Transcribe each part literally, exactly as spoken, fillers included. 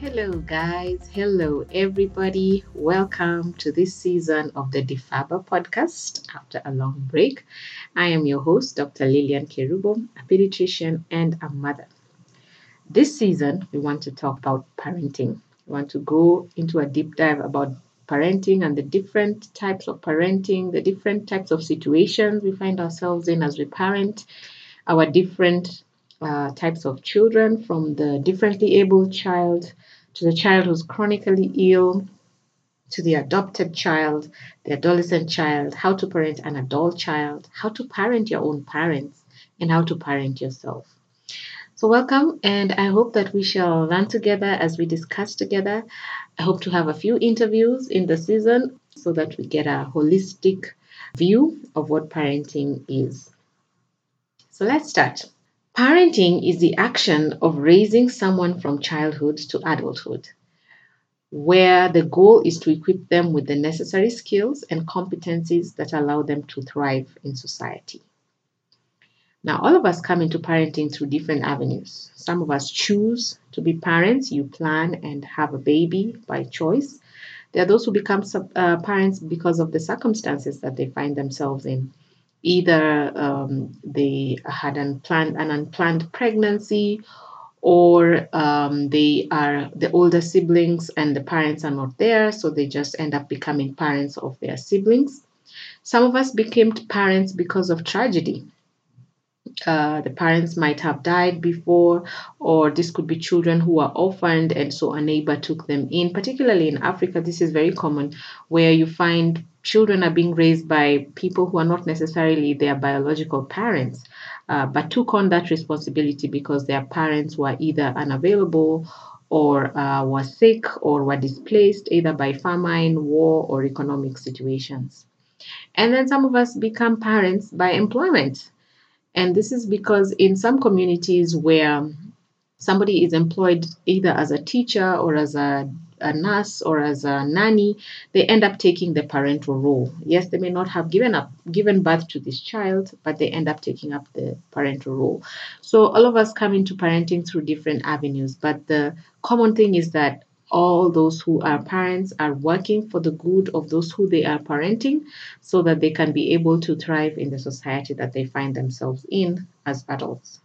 Hello, guys. Hello, everybody. Welcome to this season of the Difaba podcast after a long break. I am your host, Doctor Lillian Kerubo, a pediatrician and a mother. This season, we want to talk about parenting. We want to go into a deep dive about parenting and the different types of parenting, the different types of situations we find ourselves in as we parent, our different uh, types of children, from the differently able child to the child who's chronically ill, to the adopted child, the adolescent child, how to parent an adult child, how to parent your own parents, and how to parent yourself. So, welcome, and I hope that we shall learn together as we discuss together. I hope to have a few interviews in the season so that we get a holistic view of what parenting is. So, let's start. Parenting is the action of raising someone from childhood to adulthood, where the goal is to equip them with the necessary skills and competencies that allow them to thrive in society. Now, all of us come into parenting through different avenues. Some of us choose to be parents. You plan and have a baby by choice. There are those who become uh, parents because of the circumstances that they find themselves in. Either um, they had unplanned, an unplanned pregnancy, or um, they are the older siblings and the parents are not there, so they just end up becoming parents of their siblings. Some of us became parents because of tragedy. Uh, the parents might have died before, or this could be children who are orphaned and so a neighbor took them in. Particularly in Africa, this is very common, where you find children are being raised by people who are not necessarily their biological parents, uh, but took on that responsibility because their parents were either unavailable or uh, were sick or were displaced either by famine, war, or economic situations. And then some of us become parents by employment. And this is because in some communities where somebody is employed either as a teacher or as a, a nurse or as a nanny, they end up taking the parental role. Yes, they may not have given up given birth to this child, but they end up taking up the parental role. So all of us come into parenting through different avenues, but the common thing is that all those who are parents are working for the good of those who they are parenting so that they can be able to thrive in the society that they find themselves in as adults.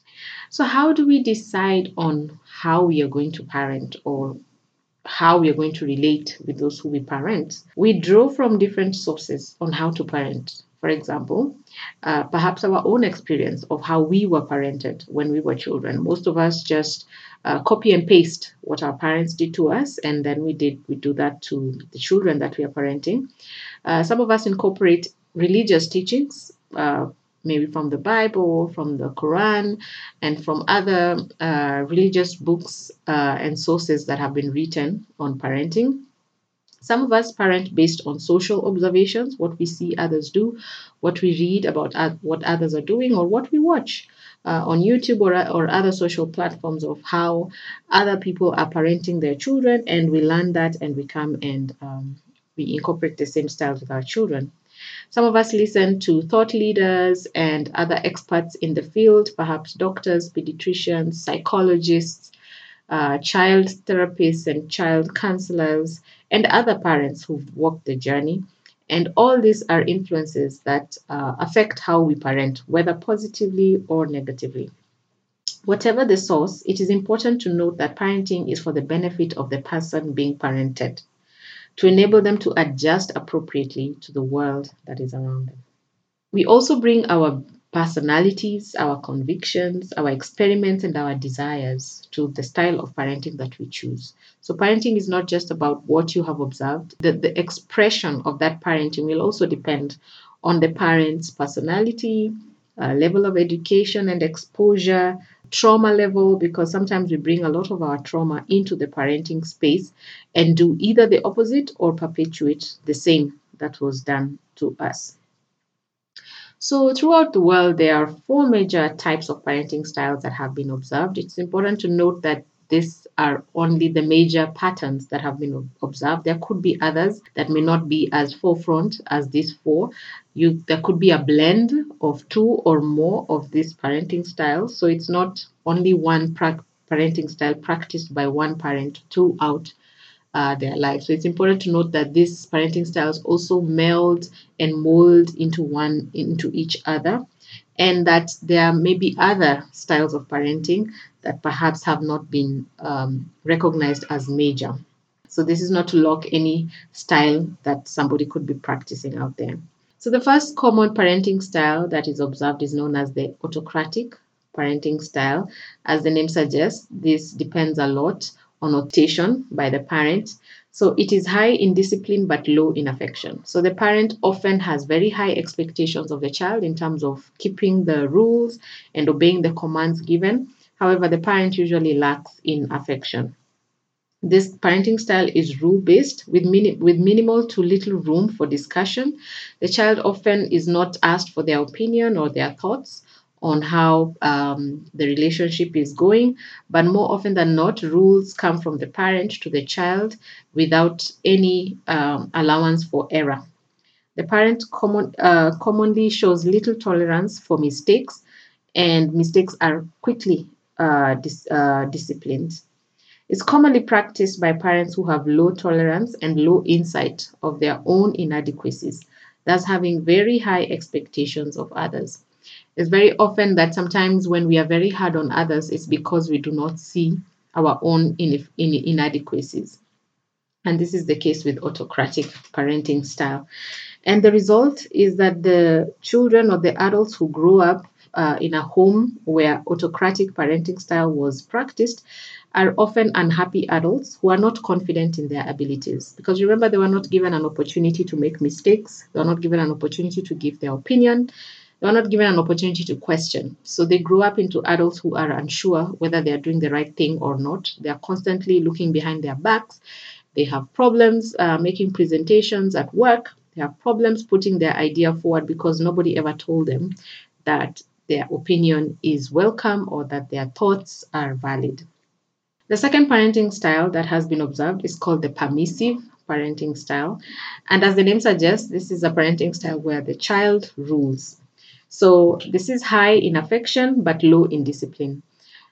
So, how do we decide on how we are going to parent or how we are going to relate with those who we parent? We draw from different sources on how to parent. For example, uh, perhaps our own experience of how we were parented when we were children. Most of us just uh, copy and paste what our parents did to us, and then we did we do that to the children that we are parenting. Uh, some of us incorporate religious teachings, uh, maybe from the Bible, from the Quran, and from other uh, religious books uh, and sources that have been written on parenting. Some of us parent based on social observations, what we see others do, what we read about uh, what others are doing, or what we watch uh, on YouTube or, or other social platforms of how other people are parenting their children, and we learn that and we come and um, we incorporate the same styles with our children. Some of us listen to thought leaders and other experts in the field, perhaps doctors, pediatricians, psychologists, uh, child therapists, and child counselors, and other parents who've walked the journey. And all these are influences that uh, affect how we parent, whether positively or negatively. Whatever the source, it is important to note that parenting is for the benefit of the person being parented, to enable them to adjust appropriately to the world that is around them. We also bring our personalities, our convictions, our experiments, and our desires to the style of parenting that we choose. So, parenting is not just about what you have observed, the, the expression of that parenting will also depend on the parent's personality, uh, level of education and exposure, trauma level, because sometimes we bring a lot of our trauma into the parenting space and do either the opposite or perpetuate the same that was done to us. So, throughout the world, there are four major types of parenting styles that have been observed. It's important to note that these are only the major patterns that have been observed. There could be others that may not be as forefront as these four. You, there could be a blend of two or more of these parenting styles. So, it's not only one pra- parenting style practiced by one parent throughout uh, their life. So it's important to note that these parenting styles also meld and mold into one into each other, and that there may be other styles of parenting that perhaps have not been um, recognized as major. So this is not to lock any style that somebody could be practicing out there. So the first common parenting style that is observed is known as the autocratic parenting style. As the name suggests, this depends a lot on notation by the parent. So it is high in discipline but low in affection. So the parent often has very high expectations of the child in terms of keeping the rules and obeying the commands given. However, the parent usually lacks in affection. This parenting style is rule-based with, mini- with minimal to little room for discussion. The child often is not asked for their opinion or their thoughts on how um, the relationship is going, but more often than not, rules come from the parent to the child without any um, allowance for error. The parent common, uh, commonly shows little tolerance for mistakes, and mistakes are quickly uh, dis- uh, disciplined. It's commonly practiced by parents who have low tolerance and low insight of their own inadequacies, thus having very high expectations of others. It's very often that sometimes when we are very hard on others, it's because we do not see our own in- in- inadequacies. And this is the case with autocratic parenting style. And the result is that the children or the adults who grow up uh, in a home where autocratic parenting style was practiced are often unhappy adults who are not confident in their abilities. Because remember, they were not given an opportunity to make mistakes, they were not given an opportunity to give their opinion, they were not given an opportunity to question. So they grow up into adults who are unsure whether they are doing the right thing or not. They are constantly looking behind their backs. They have problems uh, making presentations at work. They have problems putting their idea forward because nobody ever told them that their opinion is welcome or that their thoughts are valid. The second parenting style that has been observed is called the permissive parenting style. And as the name suggests, this is a parenting style where the child rules. So this is high in affection but low in discipline.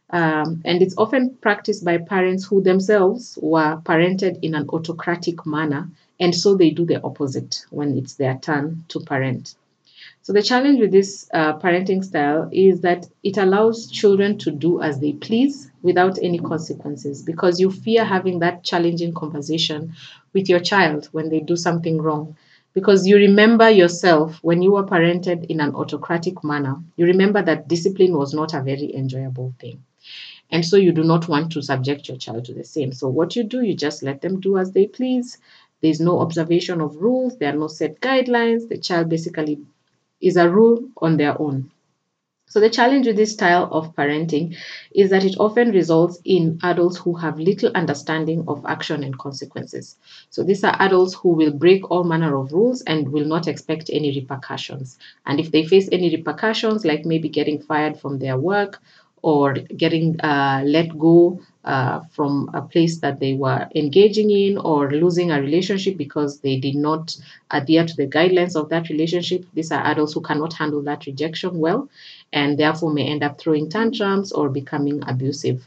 Um, and it's often practiced by parents who themselves were parented in an autocratic manner, and so they do the opposite when it's their turn to parent. So the challenge with this uh, parenting style is that it allows children to do as they please without any consequences, because you fear having that challenging conversation with your child when they do something wrong. Because you remember yourself when you were parented in an autocratic manner, you remember that discipline was not a very enjoyable thing. And so you do not want to subject your child to the same. So what you do, you just let them do as they please. There's no observation of rules, there are no set guidelines. The child basically is a rule on their own. So the challenge with this style of parenting is that it often results in adults who have little understanding of action and consequences. So these are adults who will break all manner of rules and will not expect any repercussions. And if they face any repercussions, like maybe getting fired from their work or getting uh, let go uh, from a place that they were engaging in, or losing a relationship because they did not adhere to the guidelines of that relationship, these are adults who cannot handle that rejection well and therefore may end up throwing tantrums or becoming abusive.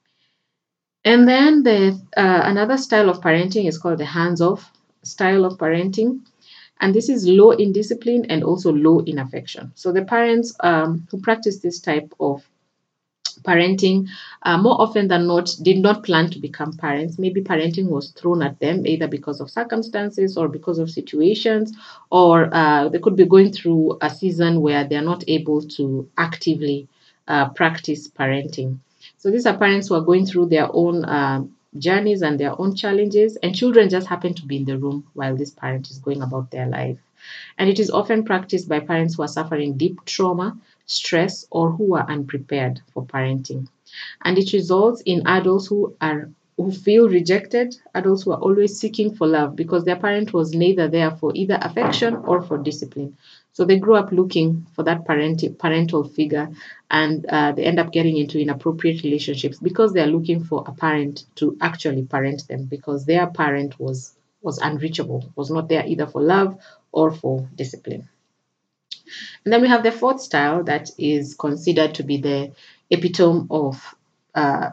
And then the uh, another style of parenting is called the hands-off style of parenting. And this is low in discipline and also low in affection. So the parents um, who practice this type of parenting, uh, more often than not, did not plan to become parents. Maybe parenting was thrown at them either because of circumstances or because of situations, or uh, they could be going through a season where they're not able to actively uh, practice parenting. So these are parents who are going through their own uh, journeys and their own challenges, and children just happen to be in the room while this parent is going about their life. And it is often practiced by parents who are suffering deep trauma, stress, or who are unprepared for parenting. And it results in adults who are who feel rejected, adults who are always seeking for love because their parent was neither there for either affection or for discipline. So they grew up looking for that parental parental figure, and uh, they end up getting into inappropriate relationships because they are looking for a parent to actually parent them, because their parent was was unreachable, was not there either for love or for discipline. And then we have the fourth style that is considered to be the epitome of uh,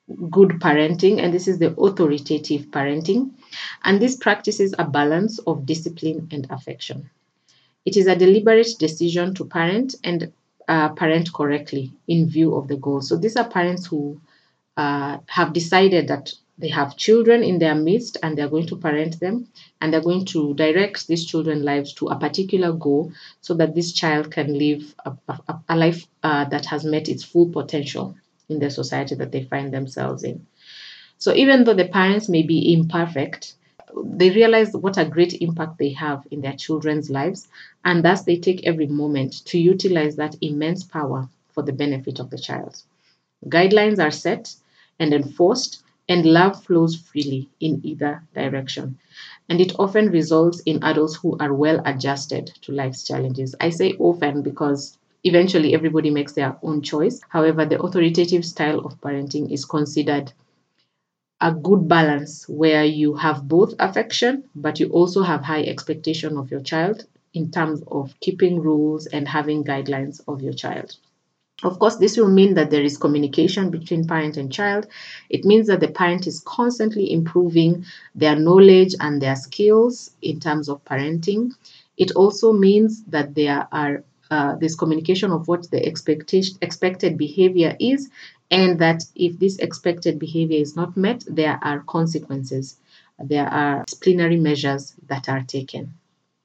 good parenting, and this is the authoritative parenting. And this practices a balance of discipline and affection. It is a deliberate decision to parent and uh, parent correctly in view of the goal. So these are parents who uh, have decided that they have children in their midst and they're going to parent them, and they're going to direct these children's lives to a particular goal so that this child can live a, a, a life uh, that has met its full potential in the society that they find themselves in. So even though the parents may be imperfect, they realize what a great impact they have in their children's lives, and thus they take every moment to utilize that immense power for the benefit of the child. Guidelines are set and enforced, and love flows freely in either direction. And it often results in adults who are well adjusted to life's challenges. I say often because eventually everybody makes their own choice. However, the authoritative style of parenting is considered a good balance where you have both affection, but you also have high expectation of your child in terms of keeping rules and having guidelines of your child. Of course, this will mean that there is communication between parent and child. It means that the parent is constantly improving their knowledge and their skills in terms of parenting. It also means that there are uh, this communication of what the expectation expected behavior is, and that if this expected behavior is not met, there are consequences. There are disciplinary measures that are taken.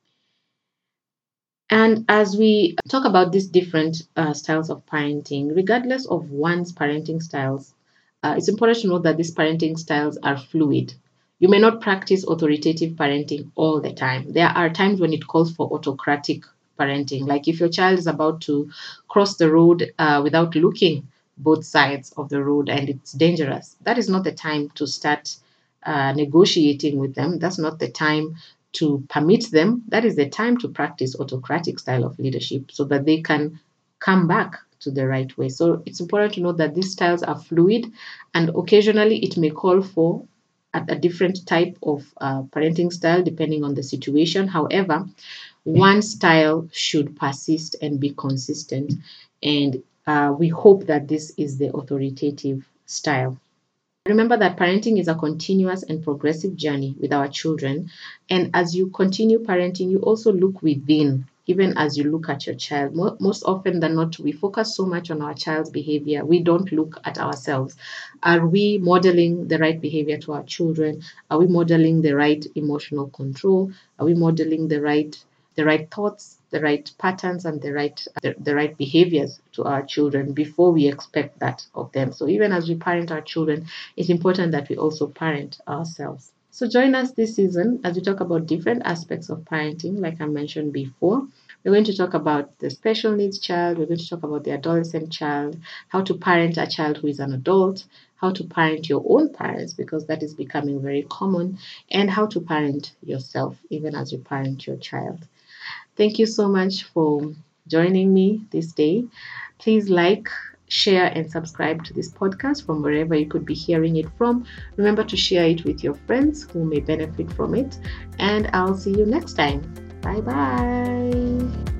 And as we talk about these different uh, styles of parenting, regardless of one's parenting styles, uh, it's important to note that these parenting styles are fluid. You may not practice authoritative parenting all the time. There are times when it calls for autocratic parenting, like if your child is about to cross the road uh, without looking both sides of the road and it's dangerous. That is not the time to start uh, negotiating with them. That's not the time to permit them. That is the time to practice autocratic style of leadership so that they can come back to the right way. So it's important to note that these styles are fluid, and occasionally it may call for a, a different type of uh, parenting style depending on the situation. However, one style should persist and be consistent, and uh, we hope that this is the authoritative style. Remember that parenting is a continuous and progressive journey with our children. And as you continue parenting, you also look within, even as you look at your child. Most often than not, we focus so much on our child's behavior, we don't look at ourselves. Are we modeling the right behavior to our children? Are we modeling the right emotional control? Are we modeling the right the right thoughts, the right patterns, and the right the, the right behaviors to our children before we expect that of them? So even as we parent our children, it's important that we also parent ourselves. So join us this season as we talk about different aspects of parenting, like I mentioned before. We're going to talk about the special needs child, we're going to talk about the adolescent child, how to parent a child who is an adult, how to parent your own parents, because that is becoming very common, and how to parent yourself, even as you parent your child. Thank you so much for joining me this day. Please like, share, and subscribe to this podcast from wherever you could be hearing it from. Remember to share it with your friends who may benefit from it. And I'll see you next time. Bye bye.